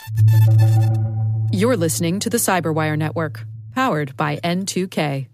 You're listening to the Cyberwire Network, powered by N2K.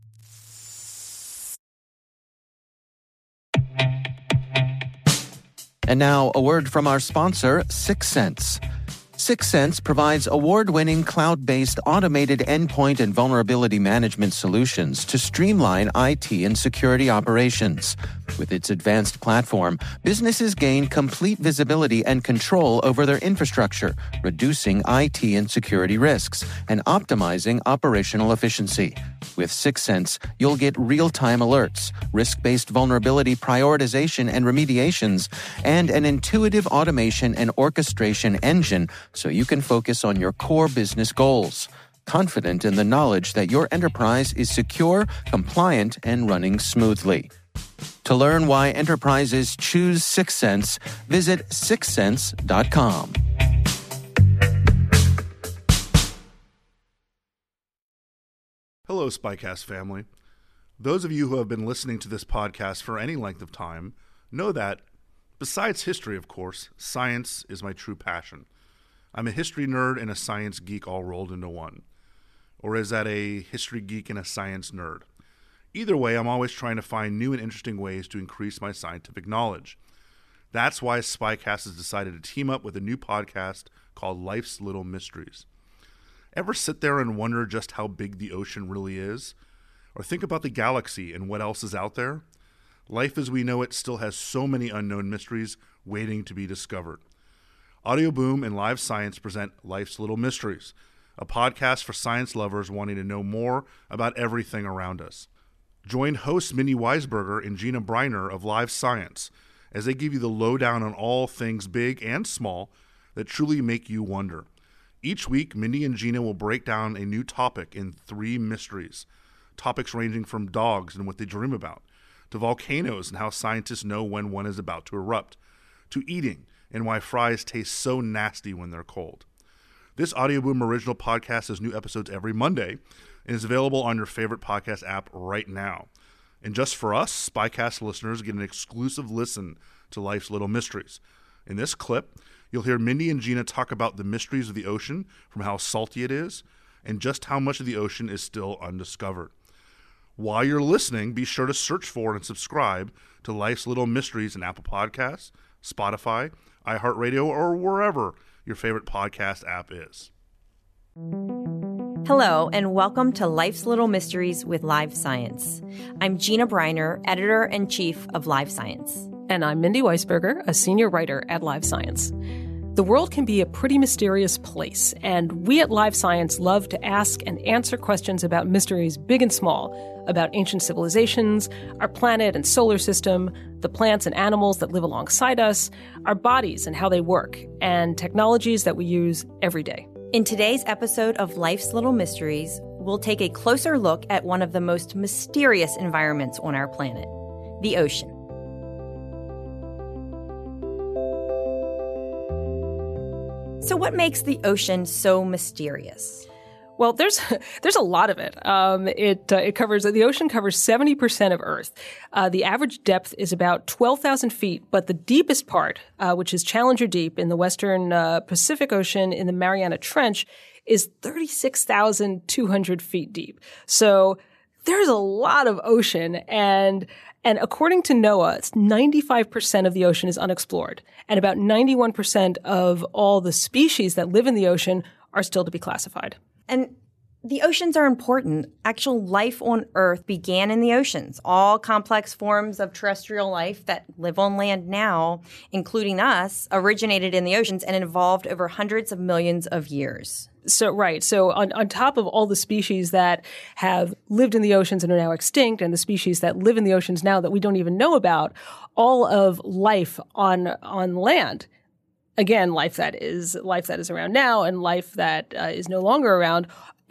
And now, a word from our sponsor, Syxsense. Syxsense provides award-winning cloud-based automated endpoint and vulnerability management solutions to streamline IT and security operations. With its advanced platform, businesses gain complete visibility and control over their infrastructure, reducing IT and security risks and optimizing operational efficiency. With Syxsense, you'll get real-time alerts, risk-based vulnerability prioritization and remediations, and an intuitive automation and orchestration engine so you can focus on your core business goals, confident in the knowledge that your enterprise is secure, compliant, and running smoothly. To learn why enterprises choose Syxsense, visit syxsense.com. Hello, Spycast family. Those of you who have been listening to this podcast for any length of time know that, besides history, of course, science is my true passion. I'm a history nerd and a science geek all rolled into one. Or is that a history geek and a science nerd? Either way, I'm always trying to find new and interesting ways to increase my scientific knowledge. That's why Spycast has decided to team up with a new podcast called Life's Little Mysteries. Ever sit there and wonder just how big the ocean really is? Or think about the galaxy and what else is out there? Life as we know it still has so many unknown mysteries waiting to be discovered. Audio Boom and Live Science present Life's Little Mysteries, a podcast for science lovers wanting to know more about everything around us. Join hosts Mindy Weisberger and Gina Briner of Live Science as they give you the lowdown on all things big and small that truly make you wonder. Each week, Mindy and Gina will break down a new topic in 3 mysteries, topics ranging from dogs and what they dream about, to volcanoes and how scientists know when one is about to erupt, to eating and why fries taste so nasty when they're cold. This Audio Boom original podcast has new episodes every Monday and is available on your favorite podcast app right now. And just for us, Spycast listeners get an exclusive listen to Life's Little Mysteries. In this clip, you'll hear Mindy and Gina talk about the mysteries of the ocean, from how salty it is, and just how much of the ocean is still undiscovered. While you're listening, be sure to search for and subscribe to Life's Little Mysteries in Apple Podcasts, Spotify, iHeartRadio, or wherever your favorite podcast app is. Hello, and welcome to Life's Little Mysteries with Live Science. I'm Gina Briner, Editor-in-Chief of Live Science. And I'm Mindy Weisberger, a senior writer at Live Science. The world can be a pretty mysterious place, and we at Live Science love to ask and answer questions about mysteries big and small, about ancient civilizations, our planet and solar system, the plants and animals that live alongside us, our bodies and how they work, and technologies that we use every day. In today's episode of Life's Little Mysteries, we'll take a closer look at one of the most mysterious environments on our planet, the ocean. So what makes the ocean so mysterious? Well, there's a lot of it. The ocean covers 70% of Earth. The average depth is about 12,000 feet, but the deepest part, which is Challenger Deep in the western Pacific Ocean in the Mariana Trench, is 36,200 feet deep. So there's a lot of ocean, and according to NOAA, 95% of the ocean is unexplored, and about 91% of all the species that live in the ocean are still to be classified. And the oceans are important. Actual life on Earth began in the oceans. All complex forms of terrestrial life that live on land now, including us, originated in the oceans and evolved over hundreds of millions of years. So on top of all the species that have lived in the oceans and are now extinct, and the species that live in the oceans now that we don't even know about, all of life on land, again, life that is around now and life that is no longer around,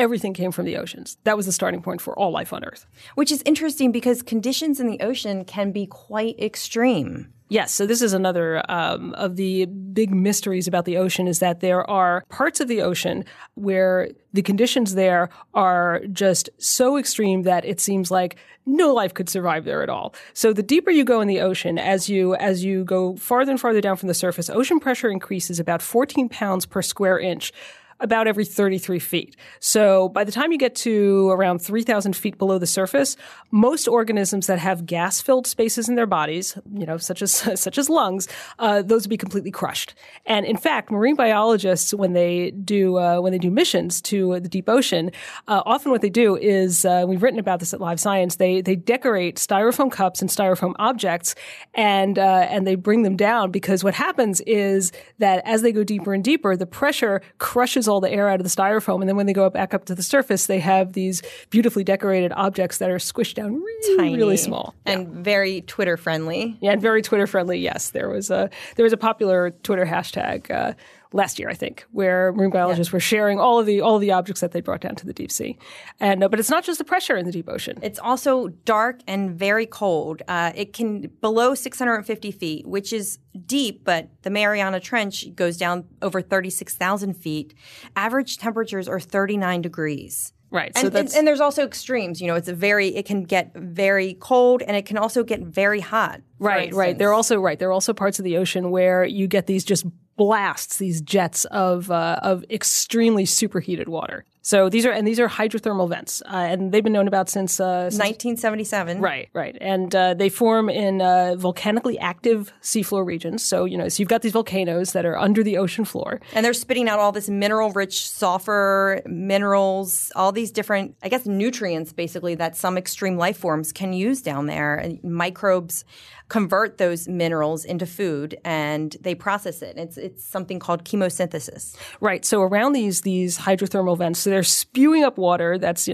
everything came from the oceans. That was the starting point for all life on Earth. Which is interesting because conditions in the ocean can be quite extreme. Yes, so this is another of the big mysteries about the ocean, is that there are parts of the ocean where the conditions there are just so extreme that it seems like no life could survive there at all. So the deeper you go in the ocean, as you go farther and farther down from the surface, ocean pressure increases about 14 pounds per square inch about every 33 feet. So by the time you get to around 3,000 feet below the surface, most organisms that have gas-filled spaces in their bodies, such as lungs, those would be completely crushed. And in fact, marine biologists, when they do missions to the deep ocean, often what they do is, we've written about this at Live Science, they decorate styrofoam cups and styrofoam objects, and they bring them down, because what happens is that as they go deeper and deeper, the pressure crushes all the air out of the styrofoam, and then when they go back up to the surface, they have these beautifully decorated objects that are squished down really, tiny, really small and very Twitter friendly. Yeah, and very Twitter friendly. Yes, there was a popular Twitter hashtag last year, I think, where marine biologists were sharing all of the objects that they brought down to the deep sea. And but it's not just the pressure in the deep ocean. It's also dark and very cold. It can below 650 feet, which is deep, but the Mariana Trench goes down over 36,000 feet. Average temperatures are 39 degrees. Right. And there's also extremes. It can get very cold, and it can also get very hot. Right. There are also parts of the ocean where you get these just blasts, these jets of extremely superheated water. So these are hydrothermal vents, and they've been known about since 1977. Right. And they form in volcanically active seafloor regions. So you've got these volcanoes that are under the ocean floor, and they're spitting out all this mineral-rich sulfur, minerals, all these different, I guess, nutrients, basically, that some extreme life forms can use down there. And microbes convert those minerals into food, and they process it. It's something called chemosynthesis. Right. So around these hydrothermal vents, so they're spewing up water that's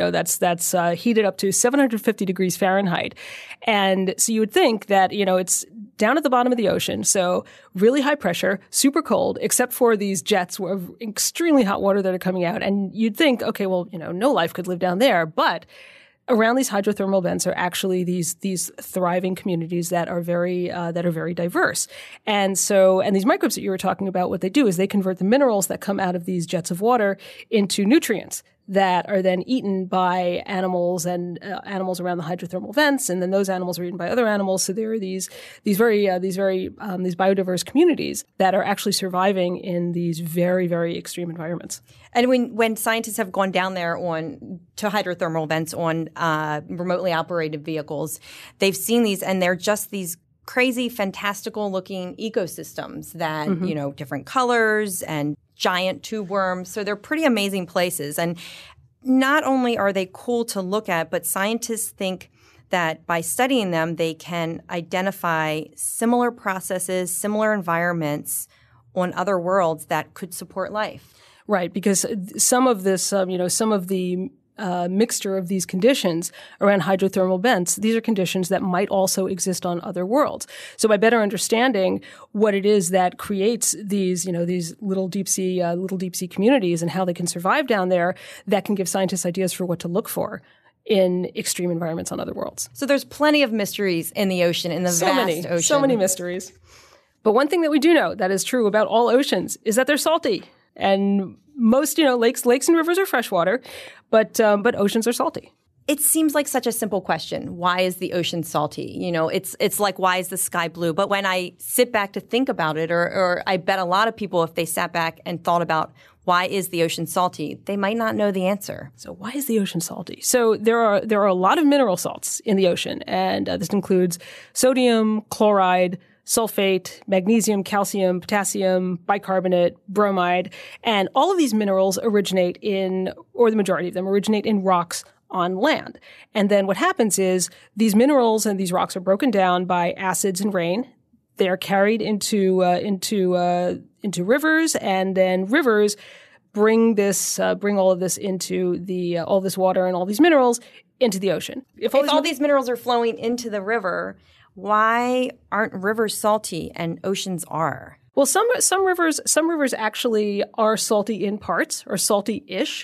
heated up to 750 degrees Fahrenheit, and so you would think that it's down at the bottom of the ocean, so really high pressure, super cold, except for these jets of extremely hot water that are coming out, and you'd think, okay, well, no life could live down there, but around these hydrothermal vents are actually these thriving communities that are very diverse. And these microbes that you were talking about, what they do is they convert the minerals that come out of these jets of water into nutrients that are then eaten by animals and animals around the hydrothermal vents, and then those animals are eaten by other animals. So there are these biodiverse communities that are actually surviving in these very, very extreme environments. And when scientists have gone down there to hydrothermal vents on remotely operated vehicles, they've seen these, and they're just these crazy, fantastical looking ecosystems that, different colors and giant tube worms. So they're pretty amazing places. And not only are they cool to look at, but scientists think that by studying them, they can identify similar processes, similar environments on other worlds that could support life. Right, because some of this, some of the mixture of these conditions around hydrothermal vents, these are conditions that might also exist on other worlds. So by better understanding what it is that creates these little deep sea communities and how they can survive down there, that can give scientists ideas for what to look for in extreme environments on other worlds. So there's plenty of mysteries in the ocean, in the vast ocean. So many mysteries. But one thing that we do know that is true about all oceans is that they're salty. And most, lakes and rivers are freshwater, but oceans are salty. It seems like such a simple question. Why is the ocean salty? It's like, why is the sky blue? But when I sit back to think about it, or I bet a lot of people, if they sat back and thought about why is the ocean salty, they might not know the answer. So why is the ocean salty? So there are a lot of mineral salts in the ocean, and this includes sodium, chloride, sulfate, magnesium, calcium, potassium, bicarbonate, bromide, and all of these minerals originate the majority of them originate in rocks on land. And then what happens is these minerals and these rocks are broken down by acids and rain. They are carried into rivers, and then rivers bring all of this into all this water and all these minerals into the ocean. If all these minerals are flowing into the river, why aren't rivers salty and oceans are? Well, some rivers actually are salty in parts, or salty-ish.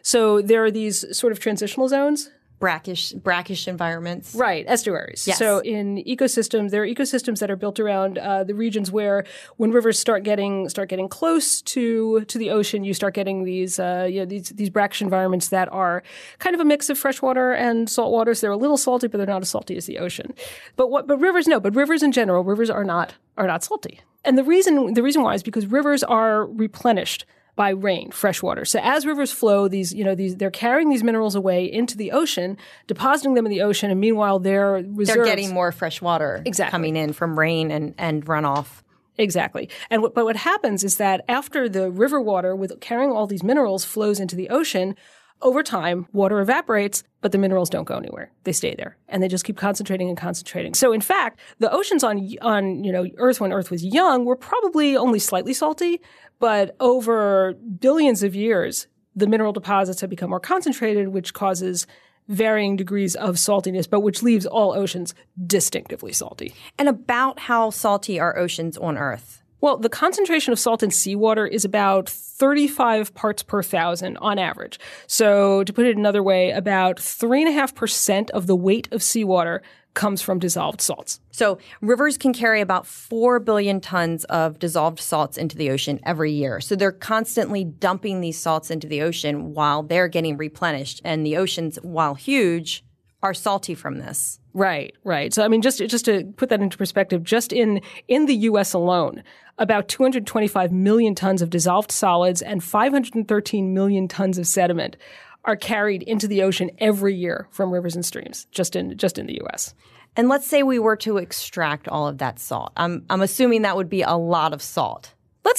So there are these sort of transitional zones. Brackish environments. Right, estuaries. Yes. So in ecosystems, there are ecosystems that are built around the regions where when rivers start getting close to the ocean, you start getting these brackish environments that are kind of a mix of freshwater and saltwater. So they're a little salty, but they're not as salty as the ocean. But rivers in general, rivers are not salty. And the reason why is because rivers are replenished by rain, fresh water. So as rivers flow, they're carrying these minerals away into the ocean, depositing them in the ocean, and meanwhile they're getting more fresh water coming in from rain and runoff. Exactly. But what happens is that after the river water with carrying all these minerals flows into the ocean, over time, water evaporates, but the minerals don't go anywhere. They stay there, and they just keep concentrating and concentrating. So, in fact, the oceans on Earth when Earth was young were probably only slightly salty, but over billions of years, the mineral deposits have become more concentrated, which causes varying degrees of saltiness, but which leaves all oceans distinctively salty. And about how salty are oceans on Earth? Well, the concentration of salt in seawater is about 35 parts per thousand on average. So to put it another way, about 3.5% of the weight of seawater comes from dissolved salts. So rivers can carry about 4 billion tons of dissolved salts into the ocean every year. So they're constantly dumping these salts into the ocean while they're getting replenished. And the oceans, while huge, are salty from this. Right. So, I mean, just to put that into perspective, just in the U.S. alone, about 225 million tons of dissolved solids and 513 million tons of sediment are carried into the ocean every year from rivers and streams, just in the U.S. And let's say we were to extract all of that salt. I'm assuming that would be a lot of salt.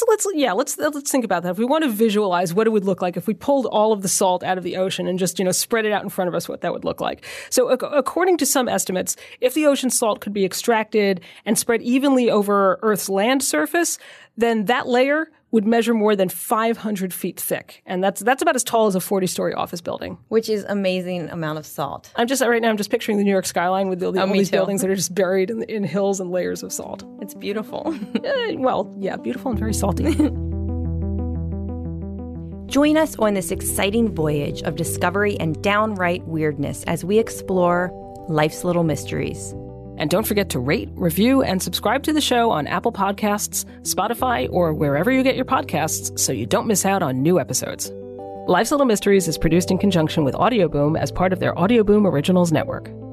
Let's think about that. If we want to visualize what it would look like if we pulled all of the salt out of the ocean and just, spread it out in front of us, what that would look like. So according to some estimates, if the ocean salt could be extracted and spread evenly over Earth's land surface, then that layer would measure more than 500 feet thick. And that's about as tall as a 40-story office building. Which is amazing amount of salt. Right now I'm just picturing the New York skyline with all these buildings that are just buried in hills and layers of salt. It's beautiful. Beautiful and very salty. Join us on this exciting voyage of discovery and downright weirdness as we explore life's little mysteries. And don't forget to rate, review, and subscribe to the show on Apple Podcasts, Spotify, or wherever you get your podcasts so you don't miss out on new episodes. Life's Little Mysteries is produced in conjunction with Audioboom as part of their Audioboom Originals Network.